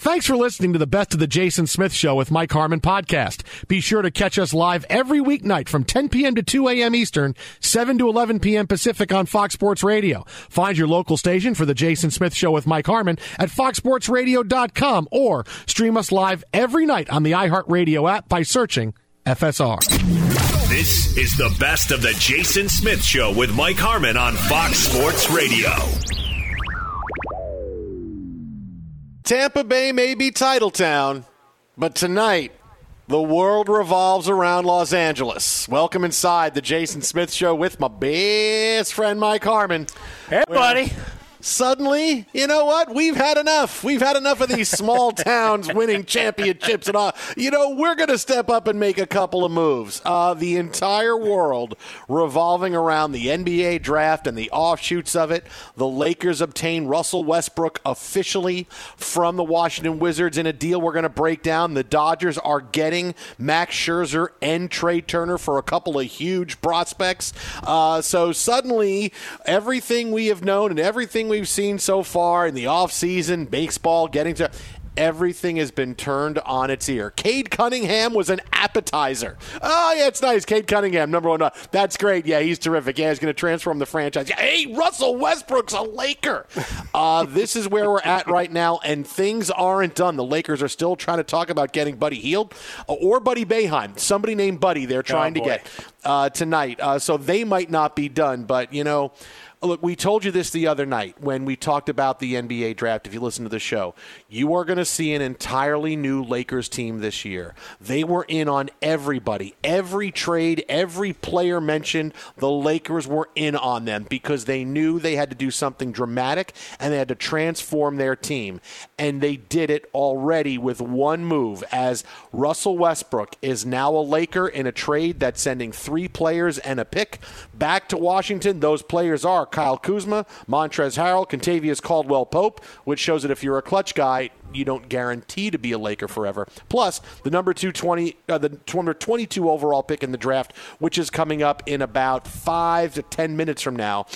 Thanks for listening to the Best of the Jason Smith Show with Mike Harmon podcast. Be sure to catch us live every weeknight from 10 p.m. to 2 a.m. Eastern, 7 to 11 p.m. Pacific on Fox Sports Radio. Find your local station for the Jason Smith Show with Mike Harmon at foxsportsradio.com or stream us live every night on the iHeartRadio app by searching FSR. This is the Best of the Jason Smith Show with Mike Harmon on Fox Sports Radio. Tampa Bay may be Titletown, but tonight, the world revolves around Los Angeles. Welcome inside the Jason Smith Show with my best friend, Mike Harmon. Hey, buddy. Suddenly, you know what? We've had enough. We've had enough of these small towns winning championships and all. You know, we're going to step up and make a couple of moves. The entire world revolving around the NBA draft and the offshoots of it. The Lakers obtain Russell Westbrook officially from the Washington Wizards in a deal we're going to break down. The Dodgers are getting Max Scherzer and Trey Turner for a couple of huge prospects. So suddenly, everything we have known and everything we've seen so far in the offseason, baseball, getting to everything has been turned on its ear. Cade Cunningham was an appetizer. Oh, yeah, it's nice. Cade Cunningham, number one. That's great. Yeah, he's terrific. Yeah, he's going to transform the franchise. Yeah, hey, Russell Westbrook's a Laker. This is where we're at right now, and things aren't done. The Lakers are still trying to talk about getting Buddy Hield or Buddy Boeheim. Somebody named Buddy they're trying to get tonight. So they might not be done, but, you know, look, we told you this the other night when we talked about the NBA draft. If you listen to the show, you are going to see an entirely new Lakers team this year. They were in on everybody. Every trade, every player mentioned, the Lakers were in on them because they knew they had to do something dramatic and they had to transform their team. And they did it already with one move, as Russell Westbrook is now a Laker in a trade that's sending 3 players and a pick back to Washington. Those players are Kyle Kuzma, Montrezl Harrell, Kentavious Caldwell-Pope, which shows that if you're a clutch guy, you don't guarantee to be a Laker forever. Plus, the number 22 overall pick in the draft, which is coming up in about 5 to 10 minutes from now,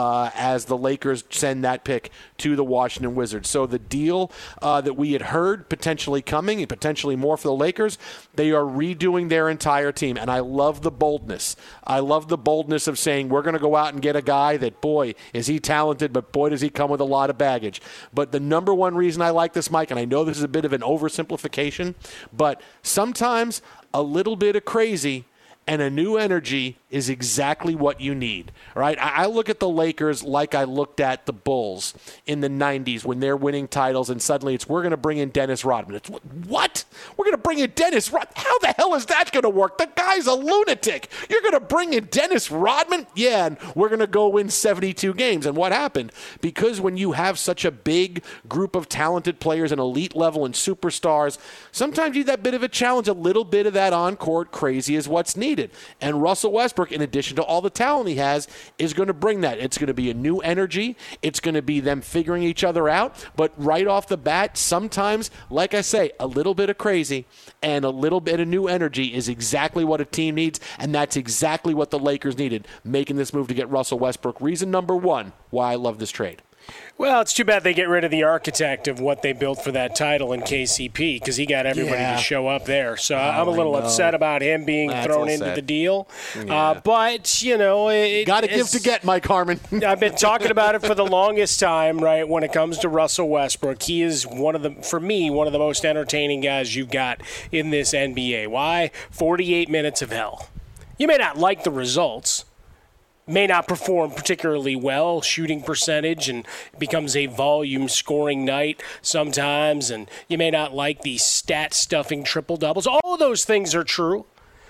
as the Lakers send that pick to the Washington Wizards. So the deal that we had heard potentially coming, and potentially more for the Lakers, they are redoing their entire team. And I love the boldness. I love the boldness of saying, we're going to go out and get a guy that, boy, is he talented, but boy, does he come with a lot of baggage. But the number one reason I like this, Mike, and I know this is a bit of an oversimplification, but sometimes a little bit of crazy and a new energy is exactly what you need, right? I look at the Lakers like I looked at the Bulls in the 90s when they're winning titles, and suddenly we're going to bring in Dennis Rodman. It's what? We're going to bring in Dennis Rodman? How the hell is that going to work? The guy's a lunatic. You're going to bring in Dennis Rodman? Yeah, and we're going to go win 72 games. And what happened? Because when you have such a big group of talented players and elite level and superstars, sometimes you need that bit of a challenge. A little bit of that on-court crazy is what's needed. And Russell Westbrook, in addition to all the talent he has, is going to bring that. It's going to be a new energy. It's going to be them figuring each other out. But right off the bat, sometimes, like I say, a little bit of crazy and a little bit of new energy is exactly what a team needs, and that's exactly what the Lakers needed, making this move to get Russell Westbrook. Reason number one why I love this trade. Well, it's too bad they get rid of the architect of what they built for that title in KCP, because he got everybody to show up there. So I'm a little upset about him being thrown into the deal. Yeah. But, you know, got to give to get, Mike Harmon. I've been talking about it for the longest time, right? When it comes to Russell Westbrook, he is for me, one of the most entertaining guys you've got in this NBA. Why? 48 minutes of hell. You may not like the results, may not perform particularly well, shooting percentage, and becomes a volume scoring night sometimes, and you may not like the stat-stuffing triple-doubles. All of those things are true,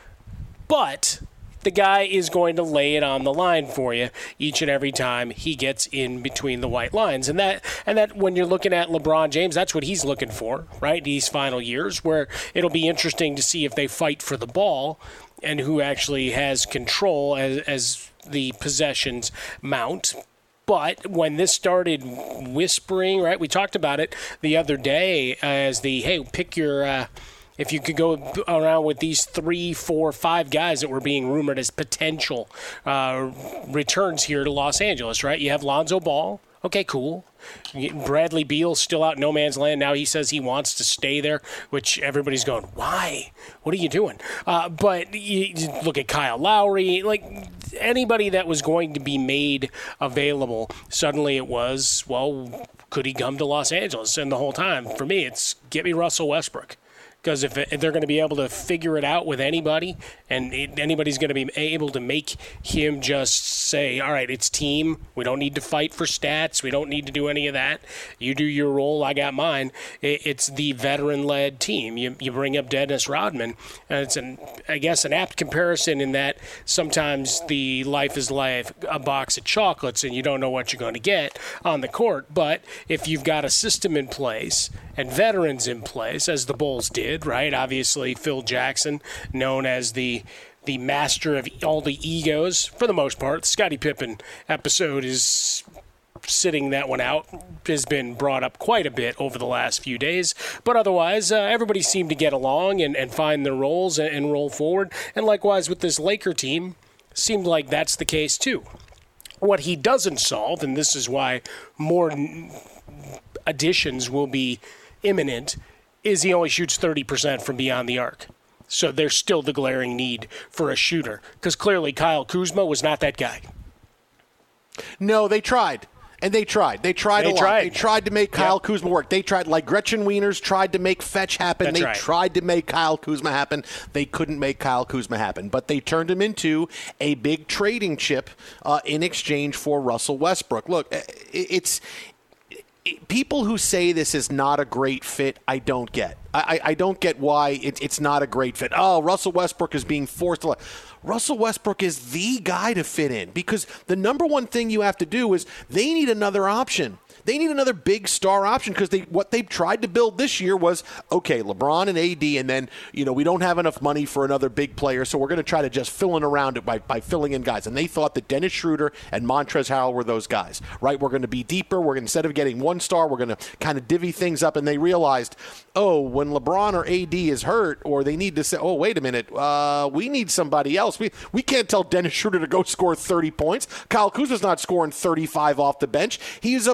but the guy is going to lay it on the line for you each and every time he gets in between the white lines. And that when you're looking at LeBron James, that's what he's looking for, right, these final years, where it'll be interesting to see if they fight for the ball and who actually has control as the possessions mount. But when this started whispering, right, we talked about it the other day as pick your if you could go around with these 3, 4, 5 guys that were being rumored as potential returns here to Los Angeles, right? You have Lonzo Ball, Okay, cool. Bradley Beal's still out in no man's land. Now he says he wants to stay there, which everybody's going, why? What are you doing? But you look at Kyle Lowry. Like, anybody that was going to be made available, suddenly it was, well, could he come to Los Angeles? And the whole time, for me, it's get me Russell Westbrook. Because if they're going to be able to figure it out with anybody, and anybody's going to be able to make him just say, all right, it's team. We don't need to fight for stats. We don't need to do any of that. You do your role. I got mine. It's the veteran-led team. You bring up Dennis Rodman. And it's, I guess, an apt comparison in that sometimes the life is life, a box of chocolates, and you don't know what you're going to get on the court. But if you've got a system in place and veterans in place, as the Bulls did, right? Obviously, Phil Jackson, known as the master of all the egos, for the most part. The Scottie Pippen episode is sitting that one out, has been brought up quite a bit over the last few days. But otherwise, everybody seemed to get along and find their roles and roll forward. And likewise with this Laker team, seemed like that's the case too. What he doesn't solve, and this is why more additions will be imminent, is he only shoots 30% from beyond the arc. So there's still the glaring need for a shooter, because clearly Kyle Kuzma was not that guy. No, they tried. And they tried. They tried a lot. They tried to make Kyle Kuzma work. They tried, like Gretchen Wieners tried to make Fetch happen. They tried to make Kyle Kuzma happen. They couldn't make Kyle Kuzma happen. But they turned him into a big trading chip in exchange for Russell Westbrook. Look, people who say this is not a great fit, I don't get. I don't get why it's not a great fit. Oh, Russell Westbrook is being forced to. Russell Westbrook is the guy to fit in, because the number one thing you have to do is they need another option. They need another big star option, because what they've tried to build this year was, okay, LeBron and AD, and then, we don't have enough money for another big player, so we're going to try to just fill in around it by filling in guys. And they thought that Dennis Schroeder and Montrezl Harrell were those guys, right? We're going to be deeper. Instead of getting one star, we're going to kind of divvy things up. And they realized, when LeBron or AD is hurt, or they need to say, wait a minute, we need somebody else. We can't tell Dennis Schroeder to go score 30 points. Kyle Kuzma's not scoring 35 off the bench. He's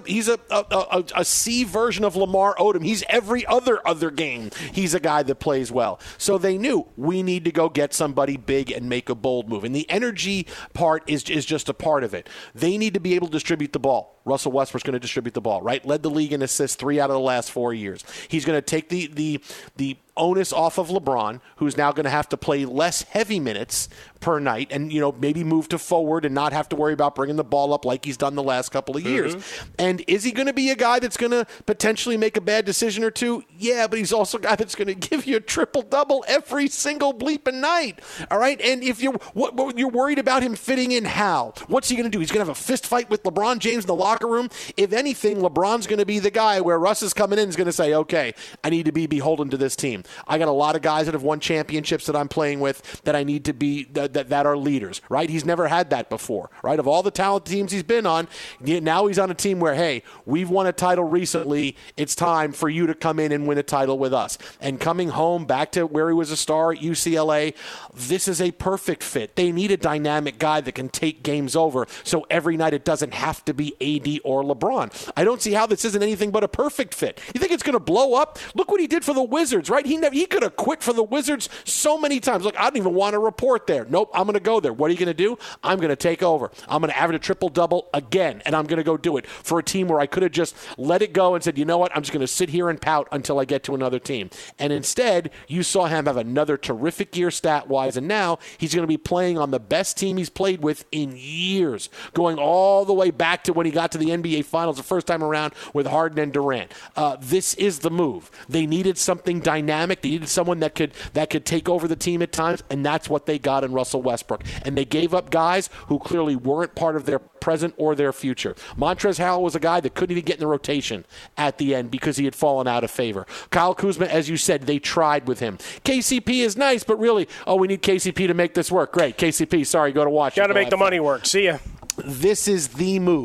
a C version of Lamar Odom. He's every other game. He's a guy that plays well. So they knew we need to go get somebody big and make a bold move. And the energy part is just a part of it. They need to be able to distribute the ball. Russell Westbrook's going to distribute the ball, right? Led the league in assists 3 out of the last 4 years. He's going to take the onus off of LeBron, who's now going to have to play less heavy minutes per night and, maybe move to forward and not have to worry about bringing the ball up like he's done the last couple of years. And is he going to be a guy that's going to potentially make a bad decision or two? Yeah, but he's also a guy that's going to give you a triple-double every single bleeping night. All right? And if you're worried about him fitting in, how? What's he going to do? He's going to have a fist fight with LeBron James in the locker room? If anything, LeBron's going to be the guy where Russ is coming in and is going to say, okay, I need to be beholden to this team. I got a lot of guys that have won championships that I'm playing with that I need to be that are leaders, right? He's never had that before, right? Of all the talented teams he's been on, now he's on a team where, hey, we've won a title recently. It's time for you to come in and win a title with us. And coming home back to where he was a star at UCLA, this is a perfect fit. They need a dynamic guy that can take games over, so every night it doesn't have to be AD or LeBron. I don't see how this isn't anything but a perfect fit. You think it's going to blow up? Look what he did for the Wizards, right? He could have quit for the Wizards so many times. Look, I don't even want to report there. Nope, I'm going to go there. What are you going to do? I'm going to take over. I'm going to average a triple-double again, and I'm going to go do it for a team where I could have just let it go and said, you know what, I'm just going to sit here and pout until I get to another team. And instead, you saw him have another terrific year stat-wise, and now he's going to be playing on the best team he's played with in years, going all the way back to when he got to the NBA Finals the first time around with Harden and Durant. This is the move. They needed something dynamic. They needed someone that could take over the team at times, and that's what they got in Russell Westbrook. And they gave up guys who clearly weren't part of their present or their future. Montrezl Harrell was a guy that couldn't even get in the rotation at the end because he had fallen out of favor. Kyle Kuzma, as you said, they tried with him. KCP is nice, but really, we need KCP to make this work. Great, KCP, sorry, go to Washington. Got to make the money work. See ya. This is the move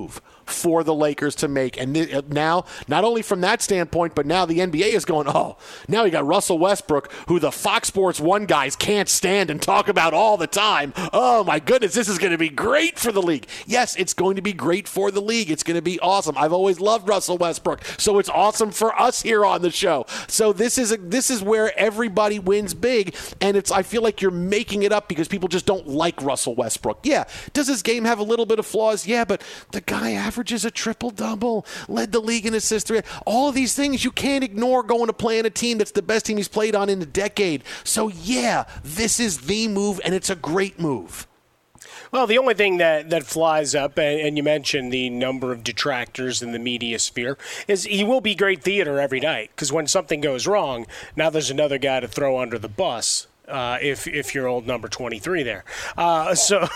for the Lakers to make. And now, not only from that standpoint, but now the NBA is going, oh, now you got Russell Westbrook, who the Fox Sports 1 guys can't stand and talk about all the time. Oh, my goodness, this is going to be great for the league. Yes, it's going to be great for the league. It's going to be awesome. I've always loved Russell Westbrook, so it's awesome for us here on the show. So this is where everybody wins big, and I feel like you're making it up because people just don't like Russell Westbrook. Yeah, does his game have a little bit of flaws? Yeah, but the guy averages a triple-double, led the league in assists. All of these things you can't ignore going to play on a team that's the best team he's played on in a decade. So, yeah, this is the move, and it's a great move. Well, the only thing that flies up, and you mentioned the number of detractors in the media sphere, is he will be great theater every night. Because when something goes wrong, now there's another guy to throw under the bus. If you're old number 23 there. So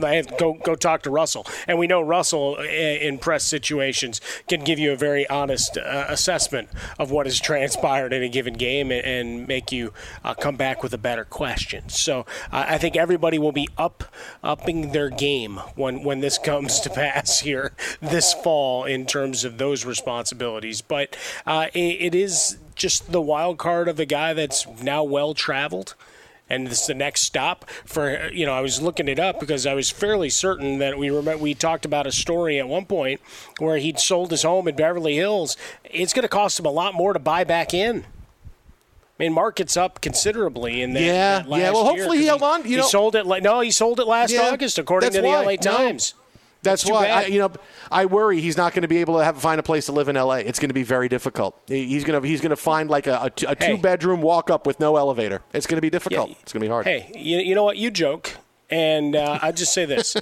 go talk to Russell. And we know Russell in press situations can give you a very honest assessment of what has transpired in a given game and make you come back with a better question. So I think everybody will be upping their game when this comes to pass here this fall in terms of those responsibilities. But it is just the wild card of a guy that's now well-traveled. And this is the next stop for, I was looking it up because I was fairly certain that we talked about a story at one point where he'd sold his home in Beverly Hills. It's going to cost him a lot more to buy back in. I mean, market's up considerably in that last year. Well, hopefully he held on. He sold it last August, according to the LA Times. That's why I worry he's not going to be able to find a place to live in L.A. It's going to be very difficult. He's going to find like a 2-bedroom walk-up with no elevator. It's going to be difficult. Yeah, it's going to be hard. Hey, you know what? You joke, and I just say this: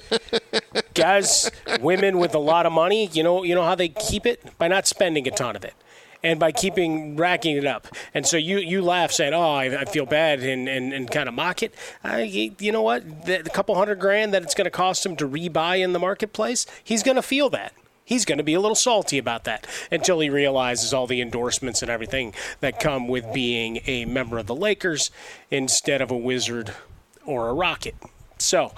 guys, women with a lot of money, you know how they keep it? By not spending a ton of it. And by racking it up. And so you laugh saying, oh, I feel bad and kind of mock it. You know what? The couple $100,000 that it's going to cost him to rebuy in the marketplace, he's going to feel that. He's going to be a little salty about that until he realizes all the endorsements and everything that come with being a member of the Lakers instead of a Wizard or a Rocket. So,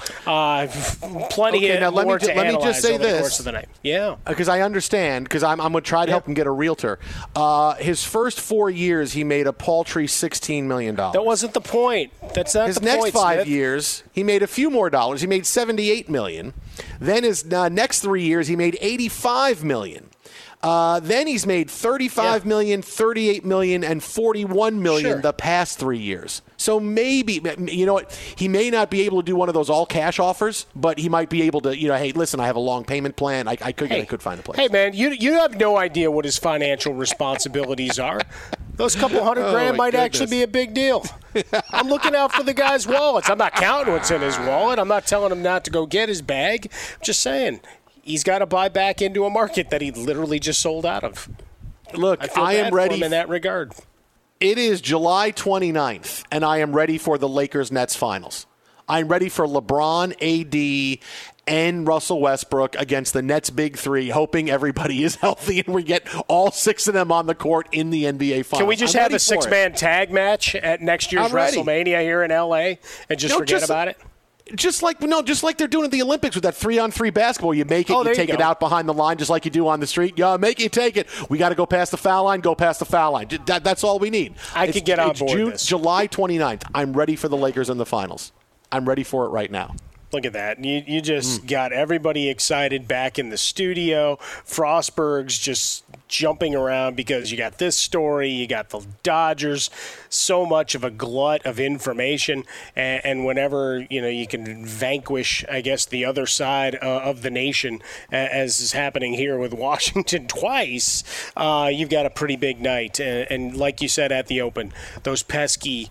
plenty more to analyze over the course of the night. Yeah. Because I understand, because I'm going to try to help him get a realtor. His first 4 years, he made a paltry $16 million. That wasn't the point. That's not the point, His next 5 Smith. years, he made a few more dollars. He made $78 million. Then his next 3 years, he made $85 million. Then he's made $35 million, $38 million, and $41 million the past 3 years. So maybe, you know what, he may not be able to do one of those all-cash offers, but he might be able to, hey, listen, I have a long payment plan. I could find a place. Hey, man, you have no idea what his financial responsibilities are. Those couple $100,000 might actually be a big deal. I'm looking out for the guy's wallets. I'm not counting what's in his wallet. I'm not telling him not to go get his bag. I'm just saying. He's got to buy back into a market that he literally just sold out of. Look, I am ready for him in that regard. It is July 29th, and I am ready for the Lakers-Nets finals. I'm ready for LeBron, AD, and Russell Westbrook against the Nets' big three, hoping everybody is healthy and we get all 6 of them on the court in the NBA finals. Can we just have a 6-man tag match at next year's WrestleMania here in L.A. and just forget about it? Just like they're doing at the Olympics with that 3-on-3 basketball. You make it, you take it out behind the line just like you do on the street. Yeah, make it, take it. We got to go past the foul line, go past the foul line. That's all we need. I could get on board this. July 29th. I'm ready for the Lakers in the finals. I'm ready for it right now. Look at that. You just got everybody excited back in the studio. Frostberg's just jumping around because you got this story, you got the Dodgers, so much of a glut of information. And whenever, you can vanquish, I guess, the other side of the nation, as is happening here with Washington twice, you've got a pretty big night. And like you said at the Open, those pesky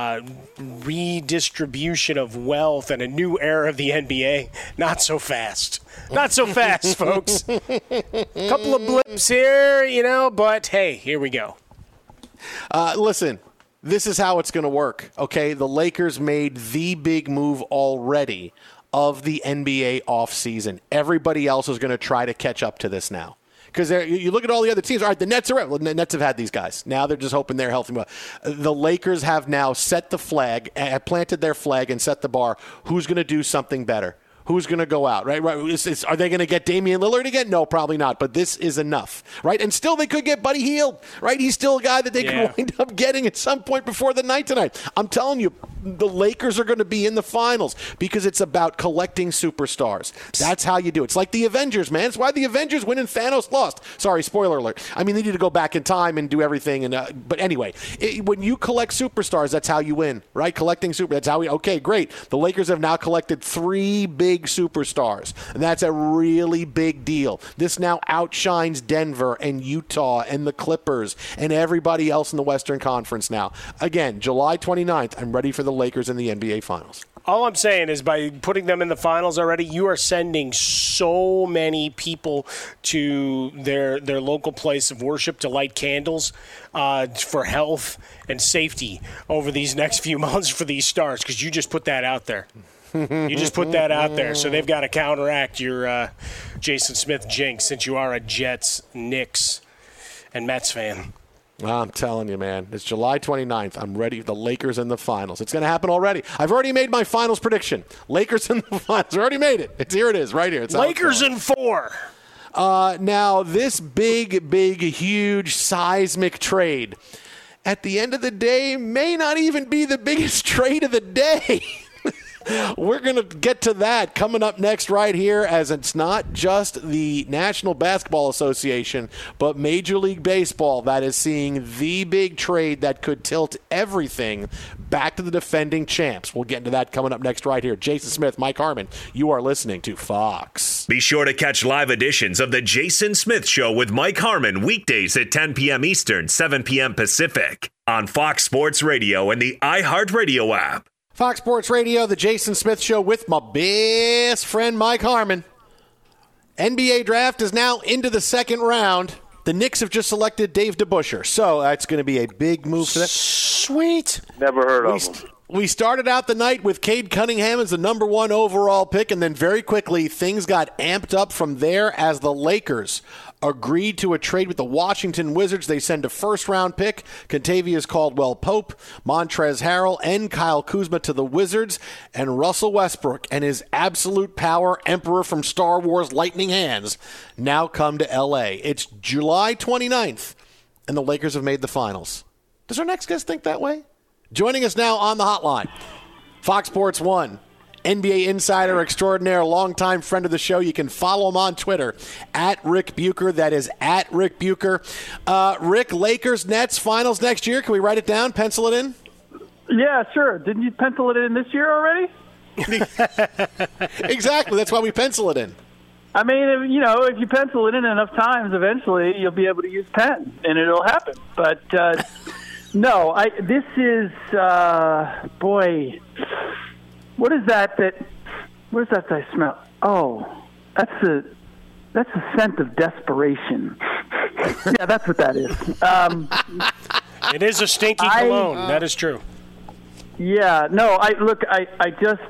redistribution of wealth and a new era of the NBA, not so fast. Not so fast, folks. Couple of blips here, but hey, here we go. Listen, this is how it's going to work, okay? The Lakers made the big move already of the NBA offseason. Everybody else is going to try to catch up to this now. Because you look at all the other teams. All right, the Nets are out. Well, the Nets have had these guys. Now they're just hoping they're healthy. The Lakers have now set the flag, planted their flag and set the bar. Who's going to do something better? who's going to go out, right? Are they going to get Damian Lillard again? No, probably not, but this is enough, right? And still they could get Buddy Hield, right? He's still a guy that they could wind up getting at some point before the night tonight. I'm telling you, the Lakers are going to be in the finals because it's about collecting superstars. That's how you do it. It's like the Avengers, man. It's why the Avengers win and Thanos lost. Sorry, spoiler alert. I mean, they need to go back in time and do everything. But anyway, when you collect superstars, that's how you win, right? Collecting that's how okay, great. The Lakers have now collected 3 big superstars, and that's a really big deal. This now outshines Denver and Utah and the Clippers and everybody else in the Western Conference now. Again, July 29th, I'm ready for the Lakers in the NBA Finals. All I'm saying is by putting them in the finals already, you are sending so many people to their local place of worship to light candles for health and safety over these next few months for these stars, because you just put that out there. You just put that out there. So they've got to counteract your Jason Smith jinx, since you are a Jets, Knicks, and Mets fan. I'm telling you, man. It's July 29th. I'm ready. The Lakers in the finals. It's going to happen already. I've already made my finals prediction. Lakers in the finals. I already made it. Here it is, right here. It's Lakers in 4. Now, this big, huge seismic trade, at the end of the day, may not even be the biggest trade of the day. We're going to get to that coming up next right here, as it's not just the National Basketball Association, but Major League Baseball that is seeing the big trade that could tilt everything back to the defending champs. We'll get into that coming up next right here. Jason Smith, Mike Harmon, you are listening to Fox. Be sure to catch live editions of The Jason Smith Show with Mike Harmon weekdays at 10 p.m. Eastern, 7 p.m. Pacific on Fox Sports Radio and the iHeartRadio app. Fox Sports Radio, The Jason Smith Show with my best friend Mike Harmon. NBA draft is now into the second round. The Knicks have just selected Dave DeBusschere, so that's going to be a big move for them. Sweet. Never heard of him. We started out the night with Cade Cunningham as the number 1 overall pick, and then very quickly things got amped up from there as the Lakers agreed to a trade with the Washington Wizards. They send a first-round pick, Kentavious Caldwell-Pope, Montrezl Harrell, and Kyle Kuzma to the Wizards, and Russell Westbrook and his absolute power emperor from Star Wars Lightning Hands now come to L.A. It's July 29th, and the Lakers have made the finals. Does our next guest think that way? Joining us now on the hotline, Fox Sports 1, NBA insider extraordinaire, longtime friend of the show. You can follow him on Twitter, at Rick Bucher. That is at Rick Bucher. Rick, Lakers, Nets, finals next year. Can we write it down, pencil it in? Yeah, sure. Didn't you pencil it in this year already? Exactly. That's why we pencil it in. I mean, if you pencil it in enough times, eventually you'll be able to use pen, and it'll happen. But no, this is, boy, what is that I smell? Oh, that's the scent of desperation. Yeah, that's what that is. It is a stinky cologne. That is true. Yeah, no, I just,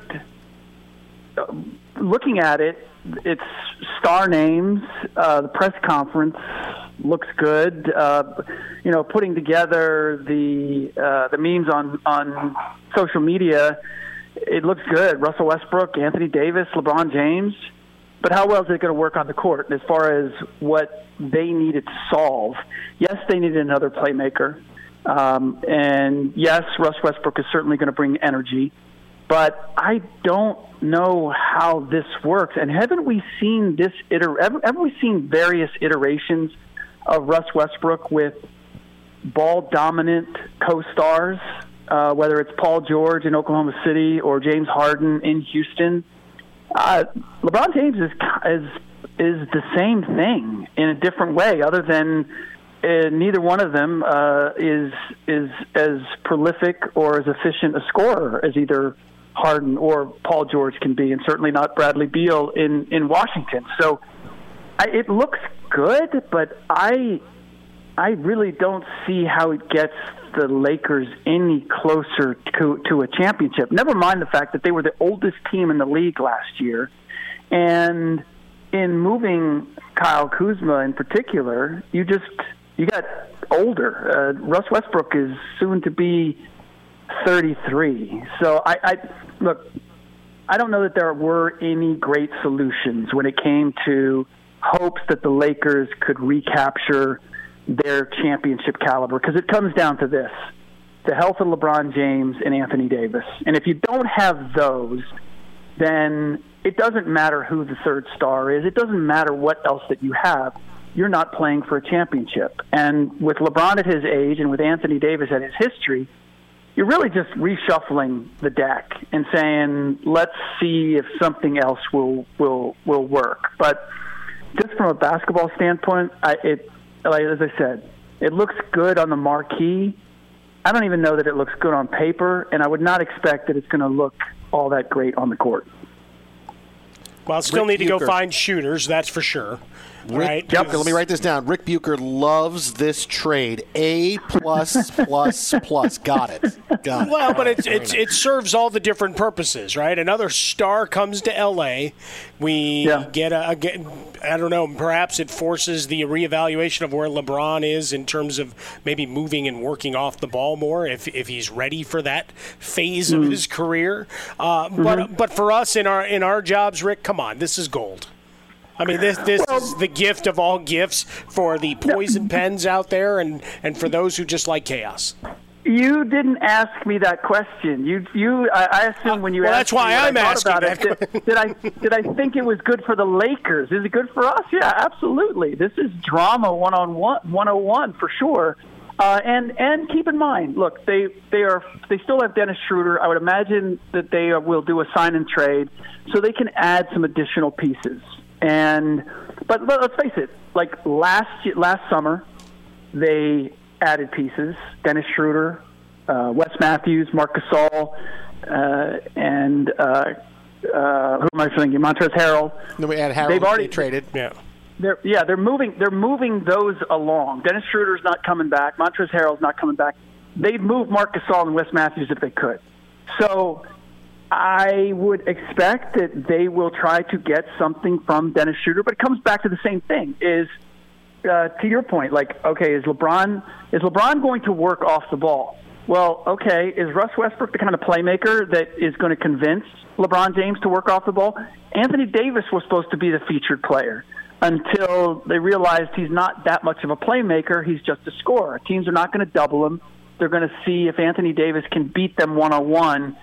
looking at it, it's star names. The press conference looks good. Putting together the memes on social media, it looks good. Russell Westbrook, Anthony Davis, LeBron James. But how well is it going to work on the court as far as what they needed to solve? Yes, they needed another playmaker. And yes, Russ Westbrook is certainly going to bring energy. But I don't know how this works. And haven't we seen haven't we seen various iterations of Russ Westbrook with ball-dominant co-stars, whether it's Paul George in Oklahoma City or James Harden in Houston? LeBron James is the same thing in a different way, other than neither one of them is as prolific or as efficient a scorer as either Harden or Paul George can be, and certainly not Bradley Beal in Washington. So it looks good, but I really don't see how it gets the Lakers any closer to a championship. Never mind the fact that they were the oldest team in the league last year. And in moving Kyle Kuzma in particular, you got older. Russ Westbrook is soon to be 33. So I look, I don't know that there were any great solutions when it came to hopes that the Lakers could recapture their championship caliber, because it comes down to this: the health of LeBron James and Anthony Davis. And if you don't have those, then it doesn't matter who the third star is. It doesn't matter what else that you have. You're not playing for a championship. And with LeBron at his age and with Anthony Davis at his history, you're really just reshuffling the deck and saying, let's see if something else will work. But just from a basketball standpoint, as I said, it looks good on the marquee. I don't even know that it looks good on paper, and I would not expect that it's going to look all that great on the court. Well, still need to go find shooters, that's for sure. Right? Yep. Let me write this down. Rick Bucher loves this trade. A++++. Got it. Well, but it serves all the different purposes, right? Another star comes to L.A. We get I don't know, perhaps it forces the reevaluation of where LeBron is in terms of maybe moving and working off the ball more if he's ready for that phase of his career. But for us in our jobs, Rick, come on, this is gold. I mean, this is the gift of all gifts for the poison pens out there and for those who just like chaos. You didn't ask me that question. I assume when you asked that's why me I'm asking that. Did I think it was good for the Lakers? Is it good for us? Yeah, absolutely. This is drama 101 for sure. And keep in mind, look, they still have Dennis Schroeder. I would imagine that they will do a sign and trade, so they can add some additional pieces. But let's face it, like last summer, they added pieces: Dennis Schroeder, Wes Matthews, Marc Gasol, and who am I thinking? Montrezl Harrell. Then we add Harrell. They've already traded. Yeah. They're moving those along. Dennis Schroeder's not coming back. Montrezl Harrell's not coming back. They'd move Marc Gasol and Wes Matthews if they could. So I would expect that they will try to get something from Dennis Schroeder, but it comes back to the same thing: is to your point, like, okay, is LeBron going to work off the ball? Well, okay, is Russ Westbrook the kind of playmaker that is going to convince LeBron James to work off the ball? Anthony Davis was supposed to be the featured player until they realized he's not that much of a playmaker. He's just a scorer. Teams are not going to double him. They're going to see if Anthony Davis can beat them one-on-one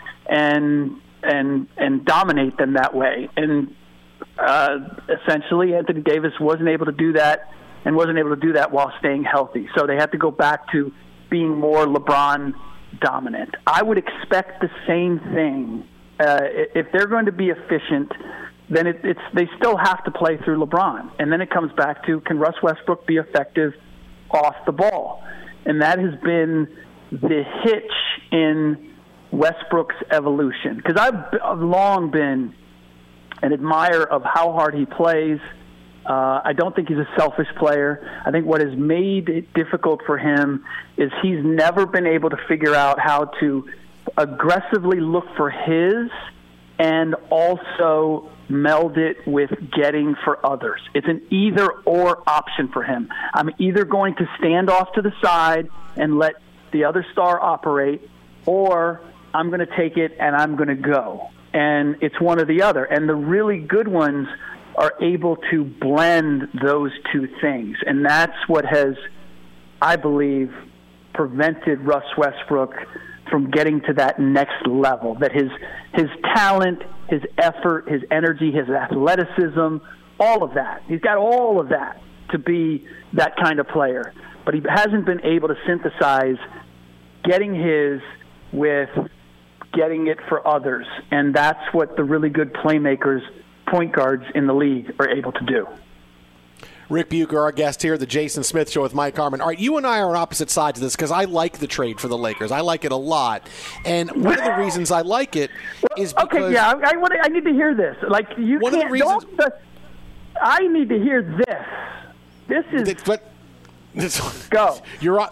and dominate them that way. And essentially, Anthony Davis wasn't able to do that, and wasn't able to do that while staying healthy. So they have to go back to being more LeBron dominant. I would expect the same thing. If they're going to be efficient, then they still have to play through LeBron. And then it comes back to, can Russ Westbrook be effective off the ball? And that has been the hitch in Westbrook's evolution. Because I've long been an admirer of how hard he plays. I don't think he's a selfish player. I think what has made it difficult for him is he's never been able to figure out how to aggressively look for his and also meld it with getting for others. It's an either-or option for him. I'm either going to stand off to the side and let the other star operate, or I'm going to take it and I'm going to go. And it's one or the other. And the really good ones are able to blend those two things. And that's what has, I believe, prevented Russ Westbrook from getting to that next level. That his talent, his effort, his energy, his athleticism, all of that. He's got all of that to be that kind of player. But he hasn't been able to synthesize getting his with getting it for others. And that's what the really good playmakers, point guards in the league, are able to do. Rick Bucher, our guest here, the Jason Smith Show with Mike Harmon. All right, you and I are on opposite sides of this because I like the trade for the Lakers. I like it a lot. And one of the reasons I like it is because... Okay, yeah, I need to hear this. Like, you one can't... Of the reasons, I need to hear this. This is... Go.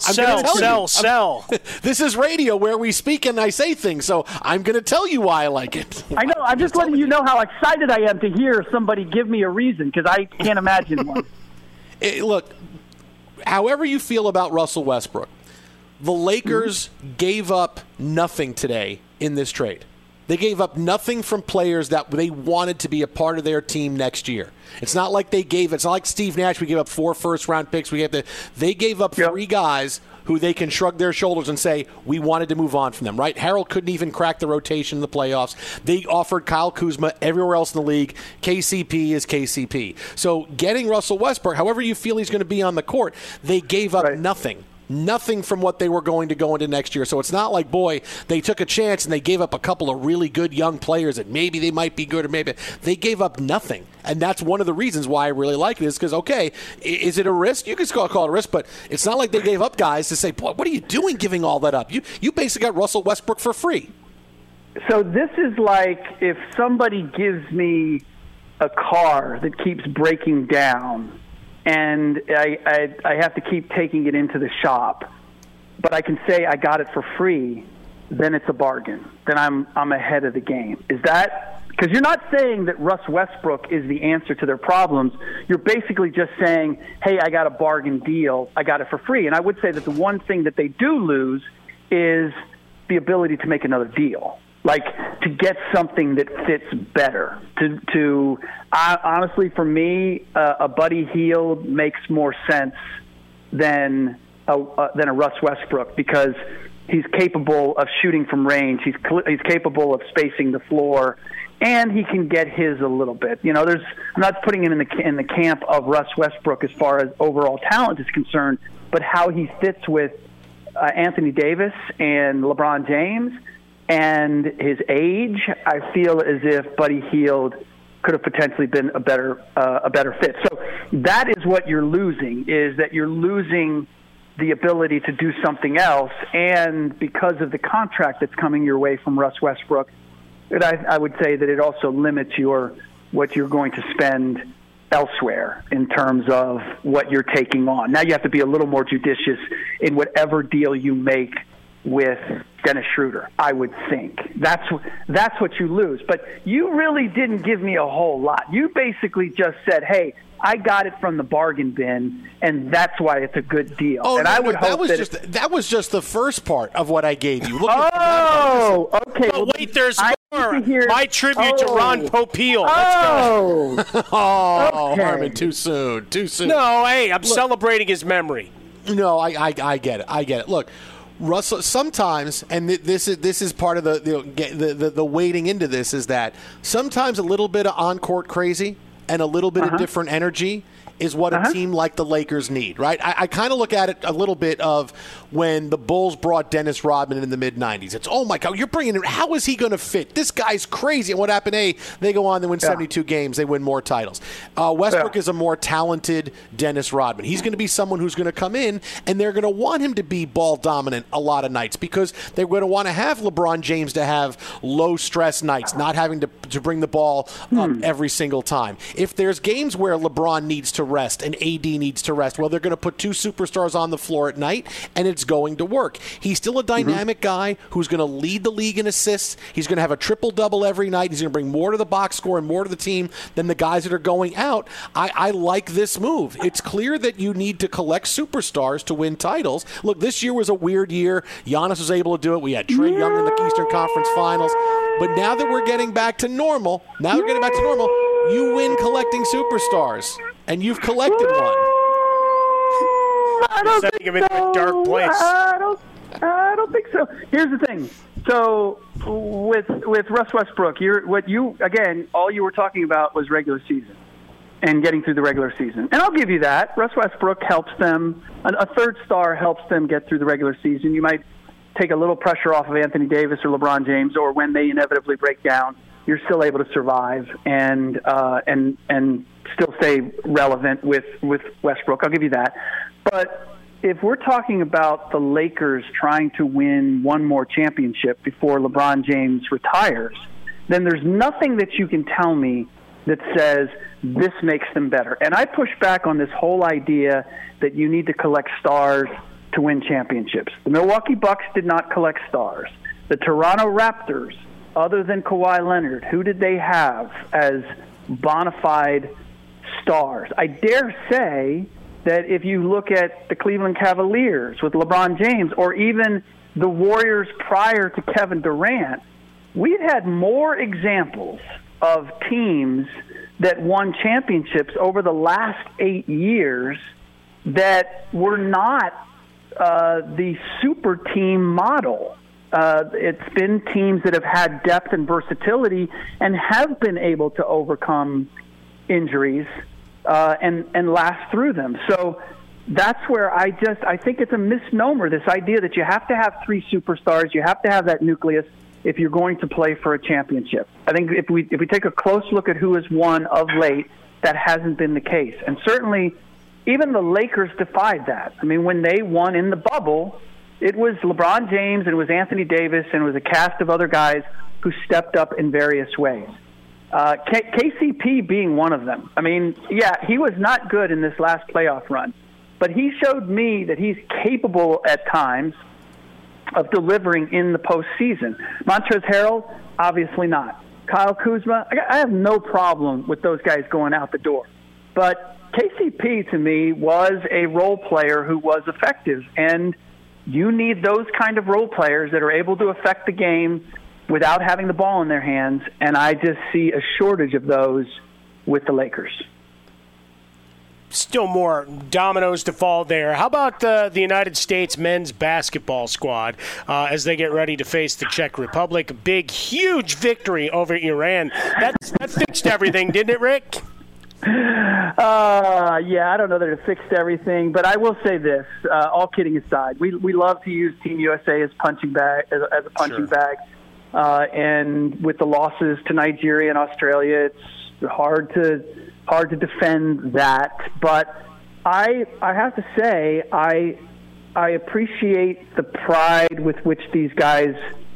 Sell. This is radio where we speak and I say things, so I'm going to tell you why I like it. I know. I'm just letting you know how excited I am to hear somebody give me a reason, because I can't imagine one. Look, however you feel about Russell Westbrook, the Lakers gave up nothing today in this trade. They gave up nothing from players that they wanted to be a part of their team next year. It's not like it's not like Steve Nash. We gave up 4 first-round picks. They gave up 3 guys who they can shrug their shoulders and say, we wanted to move on from them, right? Harold couldn't even crack the rotation in the playoffs. They offered Kyle Kuzma everywhere else in the league. KCP is KCP. So getting Russell Westbrook, however you feel he's going to be on the court, they gave up nothing. Nothing from what they were going to go into next year. So it's not like, boy, they took a chance and they gave up a couple of really good young players that maybe they might be good or maybe. They gave up nothing. And that's one of the reasons why I really like it is because, okay, is it a risk? You can call it a risk, but it's not like they gave up guys to say, boy, what are you doing giving all that up? You basically got Russell Westbrook for free. So this is like if somebody gives me a car that keeps breaking down and I have to keep taking it into the shop, but I can say I got it for free, then it's a bargain. Then I'm ahead of the game. Is that because you're not saying that Russ Westbrook is the answer to their problems? You're basically just saying, hey, I got a bargain deal. I got it for free. And I would say that the one thing that they do lose is the ability to make another deal. Like to get something that fits better. Honestly, for me, a Buddy Hield makes more sense than a Russ Westbrook because he's capable of shooting from range. He's capable of spacing the floor, and he can get his a little bit. You know, I'm not putting him in the camp of Russ Westbrook as far as overall talent is concerned, but how he fits with Anthony Davis and LeBron James. And his age, I feel as if Buddy Hield could have potentially been a better fit. So that is what you're losing, is that you're losing the ability to do something else. And because of the contract that's coming your way from Russ Westbrook, I would say that it also limits what you're going to spend elsewhere in terms of what you're taking on. Now you have to be a little more judicious in whatever deal you make with Dennis Schroeder, I would think. That's what you lose. But you really didn't give me a whole lot. You basically just said, hey, I got it from the bargain bin, and that's why it's a good deal. Oh, and no, I would hope that was just the first part of what I gave you. Okay. But Well, wait, there's more. My tribute to Ron Popeil. Oh. Let's go. Okay. Harmon, too soon. No, hey, I'm celebrating his memory. No, I get it. Look, Russell, sometimes, and this is part of the wading into this, is that sometimes a little bit of on-court crazy and a little bit of different energy is what a team like the Lakers need, right? I kind of look at it a little bit of when the Bulls brought Dennis Rodman in the mid-'90s. It's, oh, my God, you're bringing him. How is he going to fit? This guy's crazy. And what happened? They go on, they win 72 games. They win more titles. Westbrook is a more talented Dennis Rodman. He's going to be someone who's going to come in, and they're going to want him to be ball dominant a lot of nights because they're going to want to have LeBron James to have low-stress nights, not having to bring the ball up every single time. If there's games where LeBron needs to rest and AD needs to rest, well, they're going to put 2 superstars on the floor at night, and it's going to work. He's still a dynamic guy who's going to lead the league in assists. He's going to have a triple-double every night. He's going to bring more to the box score and more to the team than the guys that are going out. I like this move. It's clear that you need to collect superstars to win titles. Look, this year was a weird year. Giannis was able to do it. We had Trae Young in the Eastern Conference Finals. But now that we're getting back to normal, you win collecting superstars. And you've collected one. I don't Sending him into a dark place. I don't think so. Here's the thing. So with Russ Westbrook, all you were talking about was regular season and getting through the regular season. And I'll give you that. Russ Westbrook helps them. A third star helps them get through the regular season. You might take a little pressure off of Anthony Davis or LeBron James, or when they inevitably break down, you're still able to survive and still stay relevant with Westbrook. I'll give you that. But if we're talking about the Lakers trying to win one more championship before LeBron James retires, then there's nothing that you can tell me that says this makes them better. And I push back on this whole idea that you need to collect stars to win championships. The Milwaukee Bucks did not collect stars. The Toronto Raptors, other than Kawhi Leonard, who did they have as bona fide stars? I dare say that if you look at the Cleveland Cavaliers with LeBron James, or even the Warriors prior to Kevin Durant, we've had more examples of teams that won championships over the last 8 years that were not the super team model. It's been teams that have had depth and versatility and have been able to overcome injuries and last through them. So that's where I think it's a misnomer, this idea that you have to have 3 superstars, you have to have that nucleus if you're going to play for a championship. I think if we take a close look at who has won of late, that hasn't been the case. And certainly even the Lakers defied that. I mean, when they won in the bubble, it was LeBron James and it was Anthony Davis and it was a cast of other guys who stepped up in various ways. KCP being one of them. I mean, yeah, he was not good in this last playoff run, but he showed me that he's capable at times of delivering in the postseason. Montrezl Harrell, obviously not. Kyle Kuzma, I have no problem with those guys going out the door. But KCP, to me, was a role player who was effective. And you need those kind of role players that are able to affect the game without having the ball in their hands. And I just see a shortage of those with the Lakers. Still more dominoes to fall there. How about the United States men's basketball squad as they get ready to face the Czech Republic? A big, huge victory over Iran. That fixed everything, didn't it, Rick? Yeah, I don't know that it fixed everything, but I will say this, all kidding aside, we love to use Team USA as punching bag, as a punching bag. And with the losses to Nigeria and Australia, it's hard to defend that, but I have to say I appreciate the pride with which these guys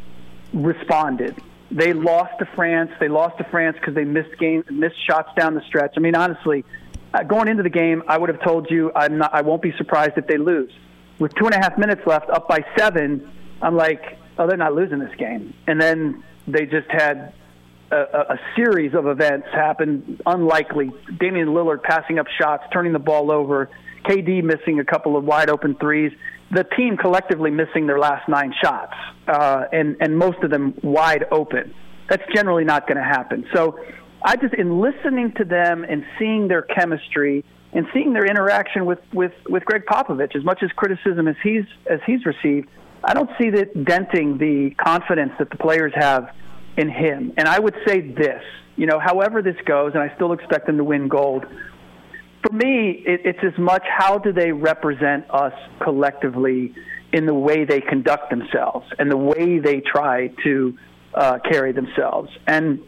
responded. They lost to France. They lost to France because they missed shots down the stretch. I mean, honestly, going into the game, I would have told you I won't be surprised if they lose. With 2.5 minutes left, up by 7, I'm like, oh, they're not losing this game. And then they just had a series of events happen, unlikely. Damian Lillard passing up shots, turning the ball over, KD missing a couple of wide-open threes, the team collectively missing their last 9 shots, and most of them wide open. That's generally not going to happen. So I just, in listening to them and seeing their chemistry and seeing their interaction with Greg Popovich, as much as criticism as he's received, I don't see that denting the confidence that the players have in him. And I would say this, however this goes, and I still expect them to win gold, for me, it's as much how do they represent us collectively in the way they conduct themselves and the way they try to carry themselves. And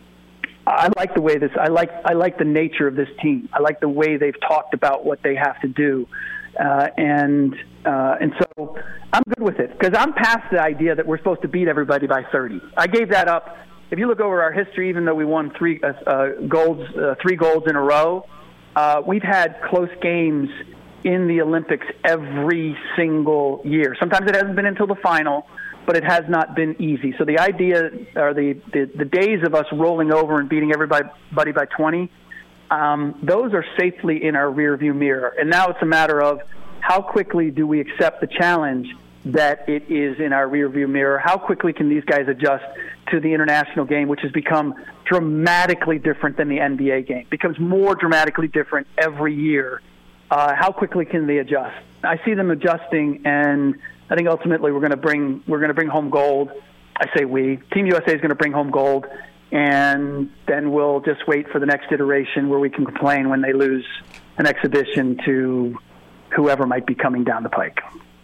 I like the way I like the nature of this team. I like the way they've talked about what they have to do. And so I'm good with it because I'm past the idea that we're supposed to beat everybody by 30. I gave that up. If you look over our history, even though we won 3 golds in a row, we've had close games in the Olympics every single year. Sometimes it hasn't been until the final, but it has not been easy. So the idea, or the days of us rolling over and beating everybody by 20, those are safely in our rearview mirror. And now it's a matter of how quickly do we accept the challenge that it is in our rearview mirror? How quickly can these guys adjust to the international game, which has become dramatically different than the NBA game? It becomes more dramatically different every year. How quickly can they adjust? I see them adjusting, and I think ultimately we're going to bring home gold. I say we. Team USA is going to bring home gold, and then we'll just wait for the next iteration where we can complain when they lose an exhibition to whoever might be coming down the pike.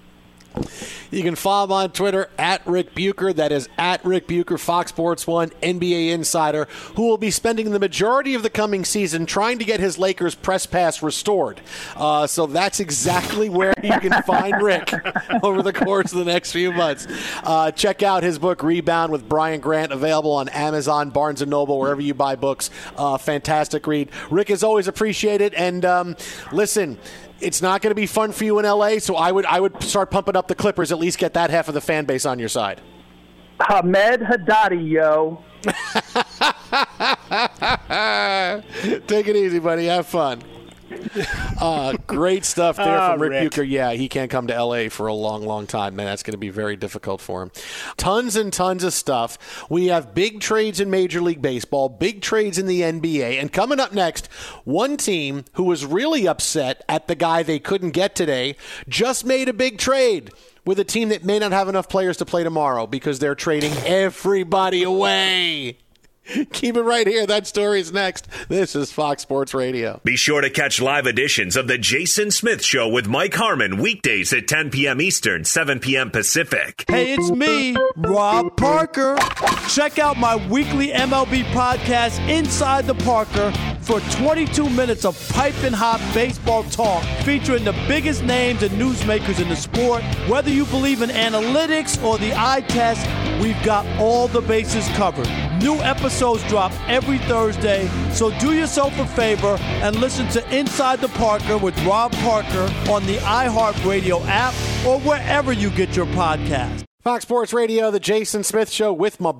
You can follow him on Twitter at Rick Bucher. That is at Rick Bucher, Fox Sports 1 NBA insider, who will be spending the majority of the coming season trying to get his Lakers press pass restored. So that's exactly where you can find Rick over the course of the next few months. Check out his book, Rebound with Brian Grant, available on Amazon, Barnes & Noble, wherever you buy books. Fantastic read. Rick, is always appreciated. And listen, it's not going to be fun for you in L.A., so I would start pumping up the Clippers, at least get that half of the fan base on your side. Ahmed Haddadi, yo. Take it easy, buddy. Have fun. Great stuff there from Rick Rick. Bucher. Yeah, he can't come to L.A. for a long, long time. Man, that's going to be very difficult for him. Tons and tons of stuff. We have big trades in Major League Baseball, big trades in the NBA. And coming up next, one team who was really upset at the guy they couldn't get today just made a big trade with a team that may not have enough players to play tomorrow because they're trading everybody away. Keep it right here. That story is next. This is Fox Sports Radio. Be sure to catch live editions of The Jason Smith Show with Mike Harmon weekdays at 10 p.m. Eastern, 7 p.m. Pacific. Hey, it's me, Rob Parker. Check out my weekly MLB podcast, Inside the Parker, for 22 minutes of piping hot baseball talk featuring the biggest names and newsmakers in the sport. Whether you believe in analytics or the eye test, we've got all the bases covered. New episodes drop every Thursday, so do yourself a favor and listen to Inside the Parker with Rob Parker on the iHeartRadio app or wherever you get your podcast. Fox Sports Radio, The Jason Smith Show with my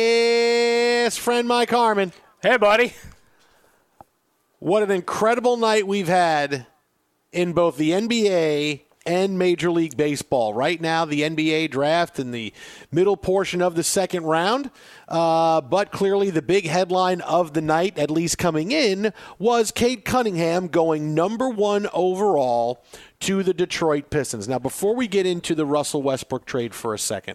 best friend Mike Harmon. Hey, buddy. What an incredible night we've had in both the NBA and Major League Baseball. Right now, the NBA draft in the middle portion of the second round. But clearly the big headline of the night, at least coming in, was Cade Cunningham going number 1 overall to the Detroit Pistons. Now, before we get into the Russell Westbrook trade for a second,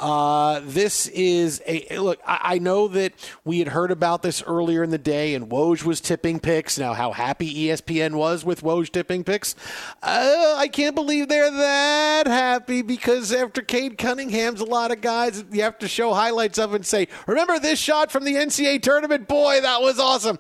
this is look, I know that we had heard about this earlier in the day, and Woj was tipping picks. Now, how happy ESPN was with Woj tipping picks, I can't believe they're that happy, because after Cade Cunningham's, a lot of guys you have to show highlights of and say, remember this shot from the NCAA tournament? Boy, that was awesome.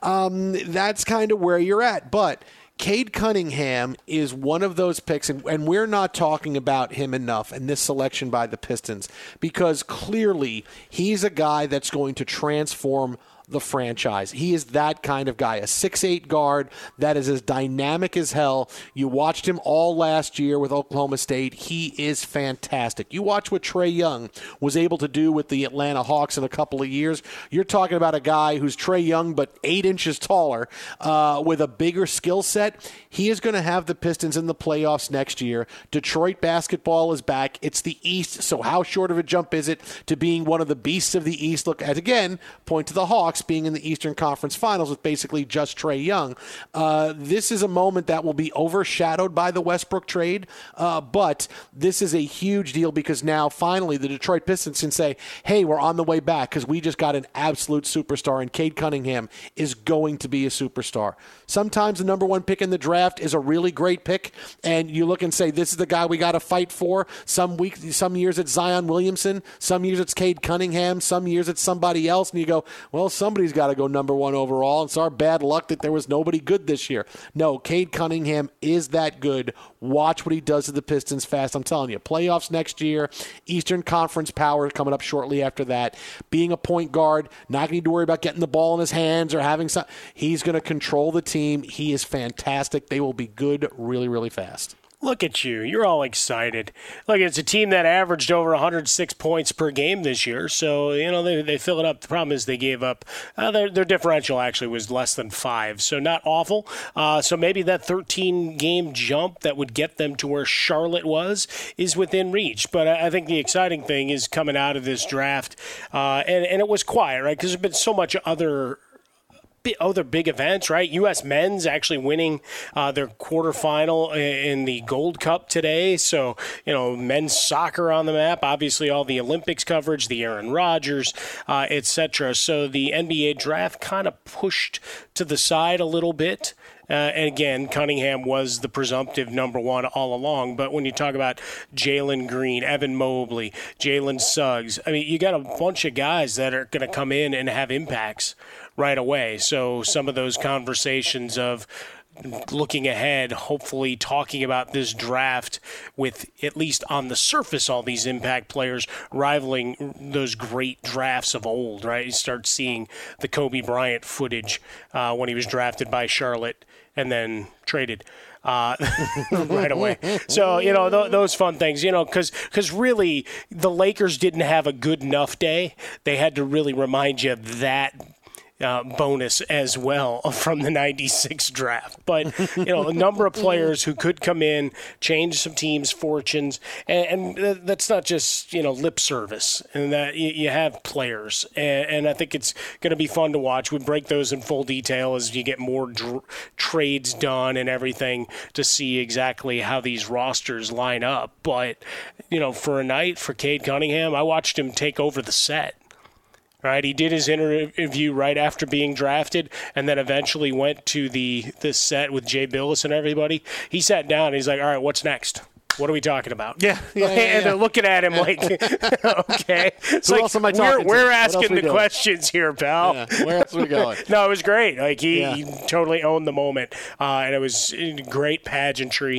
That's kind of where you're at. But Cade Cunningham is one of those picks, and we're not talking about him enough in this selection by the Pistons, because clearly he's a guy that's going to transform the franchise. He is that kind of guy, a 6'8 guard that is as dynamic as hell. You watched him all last year with Oklahoma State. He is fantastic. You watch what Trae Young was able to do with the Atlanta Hawks in a couple of years. You're talking about a guy who's Trae Young but 8 inches taller with a bigger skill set. He is going to have the Pistons in the playoffs next year. Detroit basketball is back. It's the East, so how short of a jump is it to being one of the beasts of the East? Look, at again, point to the Hawks being in the Eastern Conference Finals with basically just Trae Young. This is a moment that will be overshadowed by the Westbrook trade, but this is a huge deal because now finally the Detroit Pistons can say, hey, we're on the way back because we just got an absolute superstar, and Cade Cunningham is going to be a superstar. Sometimes the number 1 pick in the draft is a really great pick, and you look and say, this is the guy we got to fight for. Some years it's Zion Williamson, some years it's Cade Cunningham, some years it's somebody else, and you go, well, somebody's got to go number 1 overall. It's our bad luck that there was nobody good this year. No, Cade Cunningham is that good. Watch what he does to the Pistons fast. I'm telling you, playoffs next year, Eastern Conference power coming up shortly after that. Being a point guard, not going to need to worry about getting the ball in his hands or having some. He's going to control the team. He is fantastic. They will be good really, really fast. Look at you. You're all excited. Look, it's a team that averaged over 106 points per game this year, so, they fill it up. The problem is they gave up. Their differential actually was less than 5, so not awful. So maybe that 13-game jump that would get them to where Charlotte was is within reach. But I think the exciting thing is coming out of this draft, and it was quiet, right, because there's been so much other big events, right? U.S. men's actually winning their quarterfinal in the Gold Cup today. So, men's soccer on the map, obviously all the Olympics coverage, the Aaron Rodgers, etc. So the NBA draft kind of pushed to the side a little bit. And again, Cunningham was the presumptive number 1 all along. But when you talk about Jalen Green, Evan Mobley, Jalen Suggs, I mean, you got a bunch of guys that are going to come in and have impacts right away. So some of those conversations of looking ahead, hopefully talking about this draft with, at least on the surface, all these impact players rivaling those great drafts of old, right? You start seeing the Kobe Bryant footage when he was drafted by Charlotte and then traded right away. So, those fun things, because really the Lakers didn't have a good enough day. They had to really remind you that bonus as well from the 96 draft. But, a number of players who could come in, change some teams' fortunes, and that's not just, lip service, and that you have players. And I think it's going to be fun to watch. We break those in full detail as you get more trades done and everything to see exactly how these rosters line up. But, for a night for Cade Cunningham, I watched him take over the set. Right, he did his interview right after being drafted, and then eventually went to the set with Jay Billis and everybody. He sat down and he's like, "All right, what's next? What are we talking about?" Yeah. And they're looking at him like, "Okay." It's Who else am I talking to? We're What else asking we the doing? questions here, pal. Yeah. Where else are we going? No, it was great. Like he totally owned the moment, and it was great pageantry,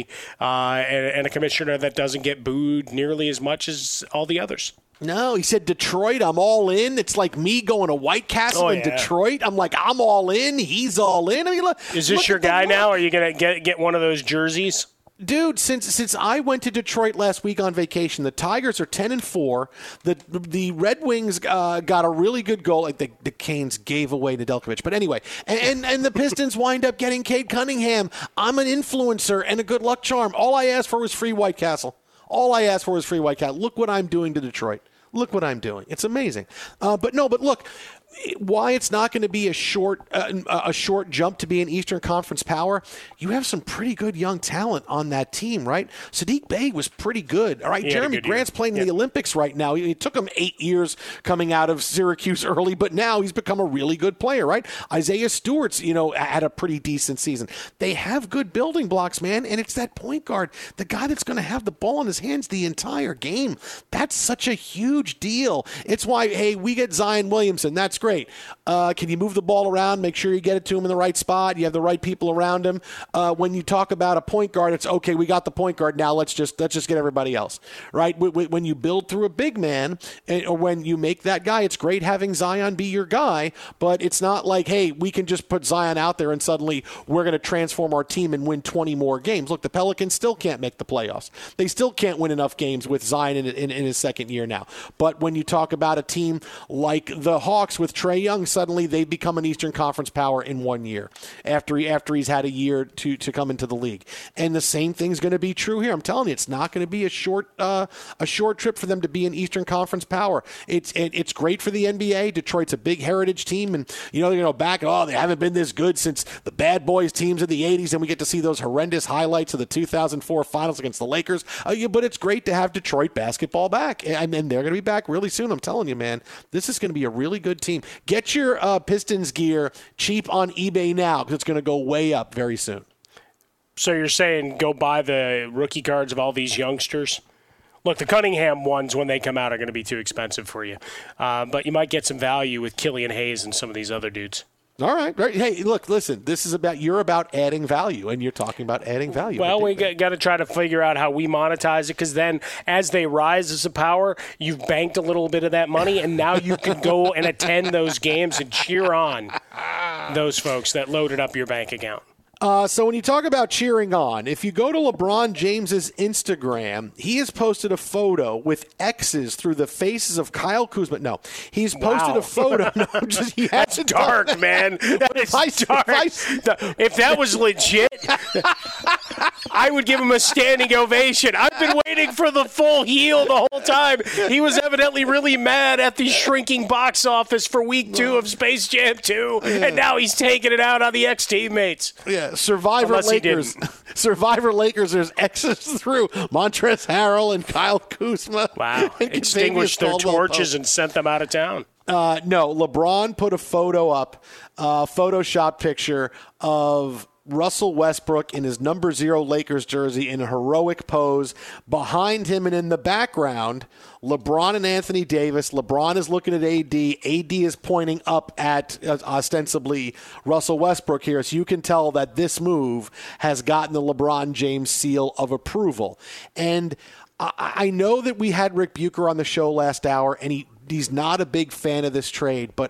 and a commissioner that doesn't get booed nearly as much as all the others. No, he said, Detroit, I'm all in. It's like me going to White Castle in Detroit. I'm like, I'm all in. He's all in. I mean, is this your guy now? Are you going to get one of those jerseys? Dude, since I went to Detroit last week on vacation, the Tigers are 10-4. The Red Wings got a really good goal. Like the Canes gave away Nedeljkovic, but anyway, and the Pistons wind up getting Cade Cunningham. I'm an influencer and a good luck charm. All I asked for was free White Castle. All I asked for was free White Castle. Look what I'm doing to Detroit. Look what I'm doing. It's amazing. But look, why it's not going to be a short jump to be an Eastern Conference power. You have some pretty good young talent on that team, right? Sadiq Bey was pretty good. All right, Jeremy Grant's playing in the Olympics right now. It took him 8 years coming out of Syracuse early, but now he's become a really good player, right? Isaiah Stewart's, had a pretty decent season. They have good building blocks, man, and it's that point guard, the guy that's going to have the ball in his hands the entire game. That's such a huge deal. It's why, hey, we get Zion Williamson. That's great. Can you move the ball around? Make sure you get it to him in the right spot. You have the right people around him. When you talk about a point guard, it's okay. We got the point guard now. Let's just get everybody else, right? When you build through a big man, or when you make that guy, it's great having Zion be your guy. But it's not like, hey, we can just put Zion out there and suddenly we're going to transform our team and win 20 more games. Look, the Pelicans still can't make the playoffs. They still can't win enough games with Zion in his second year now. But when you talk about a team like the Hawks with Trae Young, suddenly they become an Eastern Conference power in 1 year after he's had a year to come into the league. And the same thing's going to be true here. I'm telling you, it's not going to be a short trip for them to be an Eastern Conference power. It's great for the NBA. Detroit's a big heritage team, and back, they haven't been this good since the bad boys teams of the 80s, and we get to see those horrendous highlights of the 2004 finals against the Lakers. But it's great to have Detroit basketball back, and they're going to be back really soon. I'm telling you, man, this is going to be a really good team. Get your Pistons gear cheap on eBay now because it's going to go way up very soon. So you're saying go buy the rookie cards of all these youngsters? Look, the Cunningham ones, when they come out, are going to be too expensive for you. But you might get some value with Killian Hayes and some of these other dudes. All right. Hey, look, listen, you're about adding value, and you're talking about adding value. Well, we got to try to figure out how we monetize it, because then as they rise as a power, you've banked a little bit of that money, and now you can go and attend those games and cheer on those folks that loaded up your bank account. So when you talk about cheering on, if you go to LeBron James's Instagram, he has posted a photo with X's through the faces of Kyle Kuzma. No, he's posted a photo. No, that's dark, man. That is dark. If that was legit, I would give him a standing ovation. I've been waiting for the full heel the whole time. He was evidently really mad at the shrinking box office for week 2 of Space Jam 2, and now he's taking it out on the ex-teammates. Yeah. Survivor Lakers. Survivor Lakers, there's X's through Montrezl Harrell and Kyle Kuzma. Wow. Extinguished their torches and sent them out of town. No, LeBron put a photo up, Photoshop picture of Russell Westbrook in his number 0 Lakers jersey in a heroic pose. Behind him and in the background, LeBron and Anthony Davis. LeBron is looking at AD. AD is pointing up at ostensibly Russell Westbrook here. So you can tell that this move has gotten the LeBron James seal of approval. And I know that we had Rick Bucher on the show last hour, and he he's not a big fan of this trade, but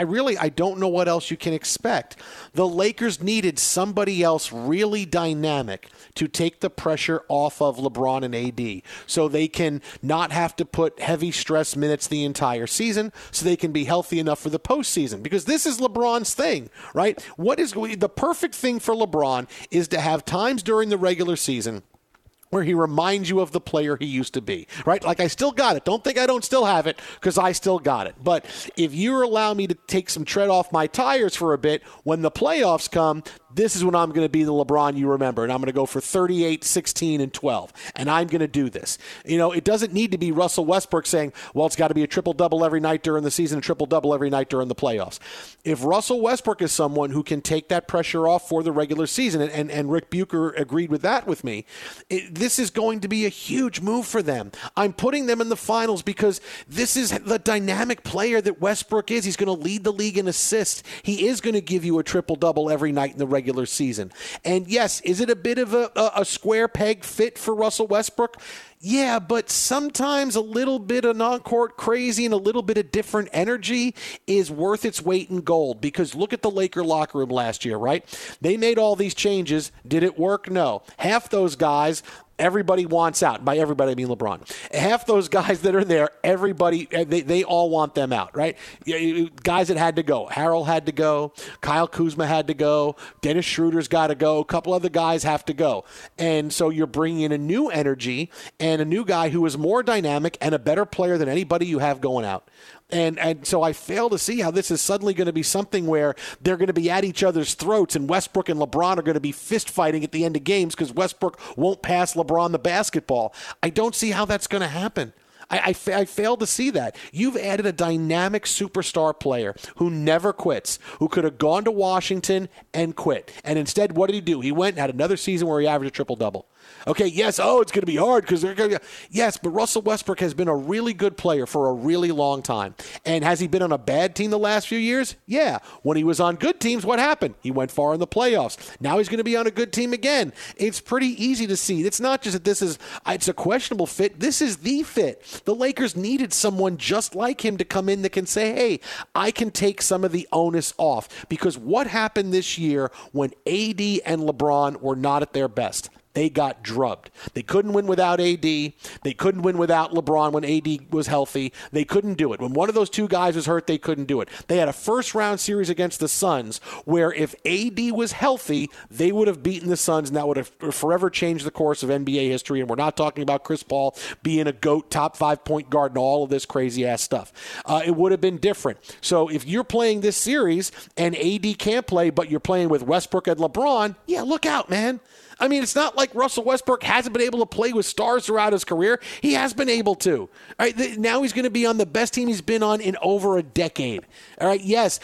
I don't know what else you can expect. The Lakers needed somebody else really dynamic to take the pressure off of LeBron and AD so they can not have to put heavy stress minutes the entire season, so they can be healthy enough for the postseason. Because this is LeBron's thing, right? What is the perfect thing for LeBron is to have times during the regular season where he reminds you of the player he used to be, right? Like, I still got it. Don't think I don't still have it, because I still got it. But if you allow me to take some tread off my tires for a bit, when the playoffs come, this is when I'm going to be the LeBron you remember, and I'm going to go for 38, 16, and 12, and I'm going to do this. It doesn't need to be Russell Westbrook saying, well, it's got to be a triple-double every night during the season, a triple-double every night during the playoffs. If Russell Westbrook is someone who can take that pressure off for the regular season, and Rick Bucher agreed with that with me, this is going to be a huge move for them. I'm putting them in the finals because this is the dynamic player that Westbrook is. He's going to lead the league in assists. He is going to give you a triple-double every night in the regular season. And yes, is it a bit of a square peg fit for Russell Westbrook? Yeah, but sometimes a little bit of non-court crazy and a little bit of different energy is worth its weight in gold, because look at the Laker locker room last year, right? They made all these changes. Did it work? No. Half those guys everybody wants out. By everybody, I mean LeBron. Half those guys that are there, everybody, they all want them out, right? Guys that had to go. Harrell had to go. Kyle Kuzma had to go. Dennis Schroeder's got to go. A couple other guys have to go. And so you're bringing in a new energy and a new guy who is more dynamic and a better player than anybody you have going out. And so I fail to see how this is suddenly going to be something where they're going to be at each other's throats, and Westbrook and LeBron are going to be fist fighting at the end of games because Westbrook won't pass LeBron the basketball. I don't see how that's going to happen. I fail to see that. You've added a dynamic superstar player who never quits, who could have gone to Washington and quit. And instead, what did he do? He went and had another season where he averaged a triple-double. Okay, yes, it's going to be hard because they're going to. Yes, but Russell Westbrook has been a really good player for a really long time. And has he been on a bad team the last few years? Yeah. When he was on good teams, what happened? He went far in the playoffs. Now he's going to be on a good team again. It's pretty easy to see. It's not just that it's a questionable fit. This is the fit. The Lakers needed someone just like him to come in that can say, hey, I can take some of the onus off. Because what happened this year when AD and LeBron were not at their best? They got drubbed. They couldn't win without AD. They couldn't win without LeBron when AD was healthy. They couldn't do it. When one of those two guys was hurt, they couldn't do it. They had a first-round series against the Suns where if AD was healthy, they would have beaten the Suns, and that would have forever changed the course of NBA history. And we're not talking about Chris Paul being a GOAT, top 5 point guard, and all of this crazy-ass stuff. It would have been different. So if you're playing this series and AD can't play, but you're playing with Westbrook and LeBron, yeah, look out, man. I mean, it's not like Russell Westbrook hasn't been able to play with stars throughout his career. He has been able to. All right, now he's going to be on the best team he's been on in over a decade. All right, yes,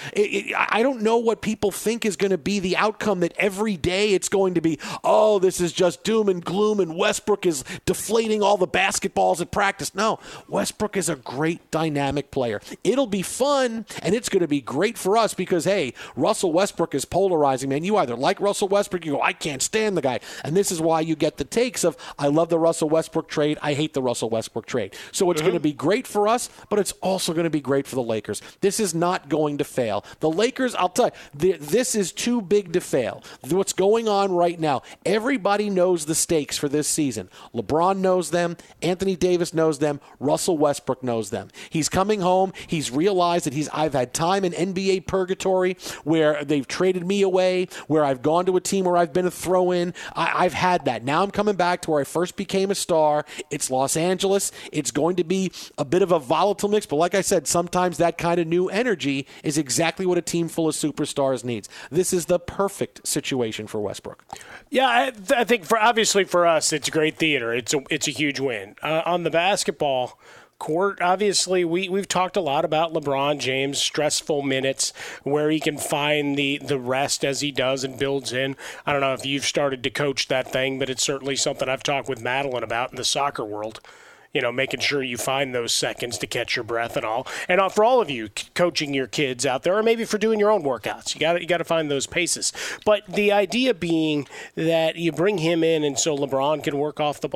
I don't know what people think is going to be the outcome, that every day it's going to be, this is just doom and gloom and Westbrook is deflating all the basketballs at practice. No, Westbrook is a great dynamic player. It'll be fun, and it's going to be great for us because, hey, Russell Westbrook is polarizing, man. You either like Russell Westbrook, you go, I can't stand the guy. And this is why you get the takes of, I love the Russell Westbrook trade, I hate the Russell Westbrook trade. So it's going to be great for us, but it's also going to be great for the Lakers. This is not going to fail. The Lakers, I'll tell you, this is too big to fail. What's going on right now, everybody knows the stakes for this season. LeBron knows them, Anthony Davis knows them, Russell Westbrook knows them. He's coming home, he's realized that I've had time in NBA purgatory where they've traded me away, where I've gone to a team where I've been a throw-in. I've had that. Now I'm coming back to where I first became a star. It's Los Angeles. It's going to be a bit of a volatile mix, but like I said, sometimes that kind of new energy is exactly what a team full of superstars needs. This is the perfect situation for Westbrook. Yeah, I think obviously for us, it's great theater. It's a huge win. On the basketball court, obviously, we've talked a lot about LeBron James' stressful minutes, where he can find the rest as he does and builds in. I don't know if you've started to coach that thing, but it's certainly something I've talked with Madeline about in the soccer world. Making sure you find those seconds to catch your breath and all. And for all of you coaching your kids out there, or maybe for doing your own workouts, you got to find those paces. But the idea being that you bring him in and so LeBron can work off the ball.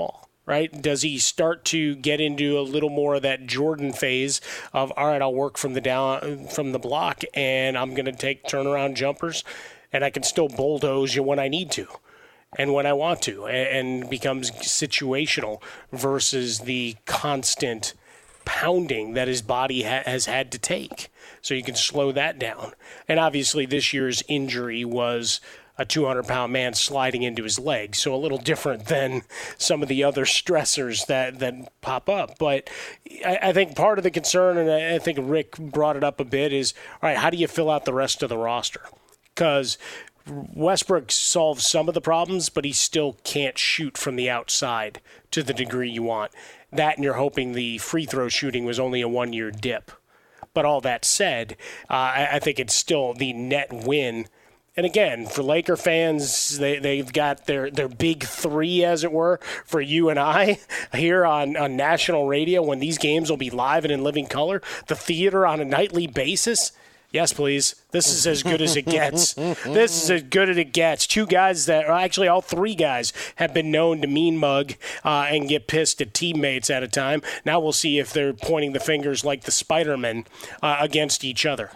right? Does he start to get into a little more of that Jordan phase of, all right, I'll work from the block, and I'm going to take turnaround jumpers, and I can still bulldoze you when I need to and when I want to, and becomes situational versus the constant pounding that his body has had to take. So you can slow that down. And obviously this year's injury was a 200-pound man sliding into his leg, so a little different than some of the other stressors that pop up. But I think part of the concern, and I think Rick brought it up a bit, is, all right, how do you fill out the rest of the roster? Because Westbrook solves some of the problems, but he still can't shoot from the outside to the degree you want. That, and you're hoping the free throw shooting was only a one-year dip. But all that said, I think it's still the net win. And again, for Laker fans, they've got their big three, as it were, for you and I here on national radio when these games will be live and in living color. The theater on a nightly basis. Yes, please. This is as good as it gets. This is as good as it gets. Two guys that, or actually all three guys, have been known to mean mug and get pissed at teammates at a time. Now we'll see if they're pointing the fingers like the Spider-Men against each other.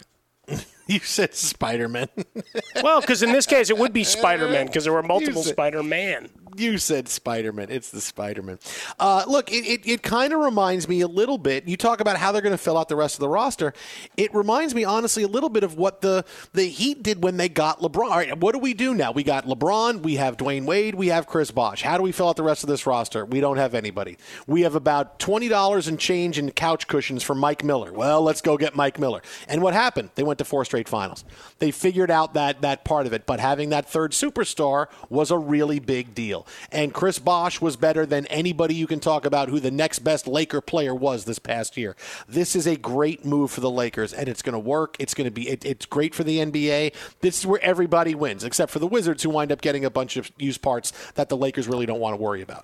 You said Spider-Man. Well, because in this case, it would be Spider-Man because there were multiple Spider-Man. You said Spider-Man. It's the Spider-Man. Look, it kind of reminds me a little bit. You talk about how they're going to fill out the rest of the roster. It reminds me, honestly, a little bit of what the Heat did when they got LeBron. All right, what do we do now? We got LeBron. We have Dwayne Wade. We have Chris Bosh. How do we fill out the rest of this roster? We don't have anybody. We have about $20 and change in couch cushions for Mike Miller. Well, let's go get Mike Miller. And what happened? They went to 4 straight finals. They figured out that part of it, but having that third superstar was a really big deal. And Chris Bosh was better than anybody you can talk about who the next best Laker player was this past year. This is a great move for the Lakers, and it's going to work. It's going to be it's great for the NBA. This is where everybody wins, except for the Wizards, who wind up getting a bunch of used parts that the Lakers really don't want to worry about.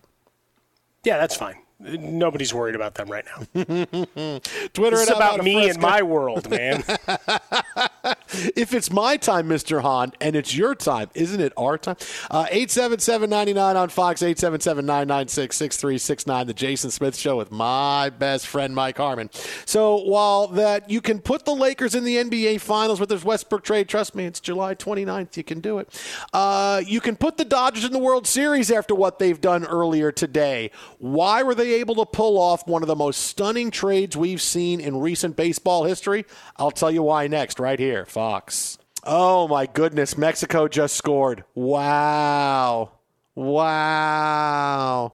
Yeah, that's fine. Nobody's worried about them right now. Twitter, it's about me and my world, man. If it's my time, Mr. Hahn, and it's your time, isn't it our time? 877-99 on Fox, 877-996-6369, the Jason Smith Show with my best friend, Mike Harmon. So while that you can put the Lakers in the NBA Finals with this Westbrook trade, trust me, it's July 29th, you can do it. You can put the Dodgers in the World Series after what they've done earlier today. Why were they able to pull off one of the most stunning trades we've seen in recent baseball history? I'll tell you why next, right here, Fox. Oh, my goodness. Mexico just scored. Wow.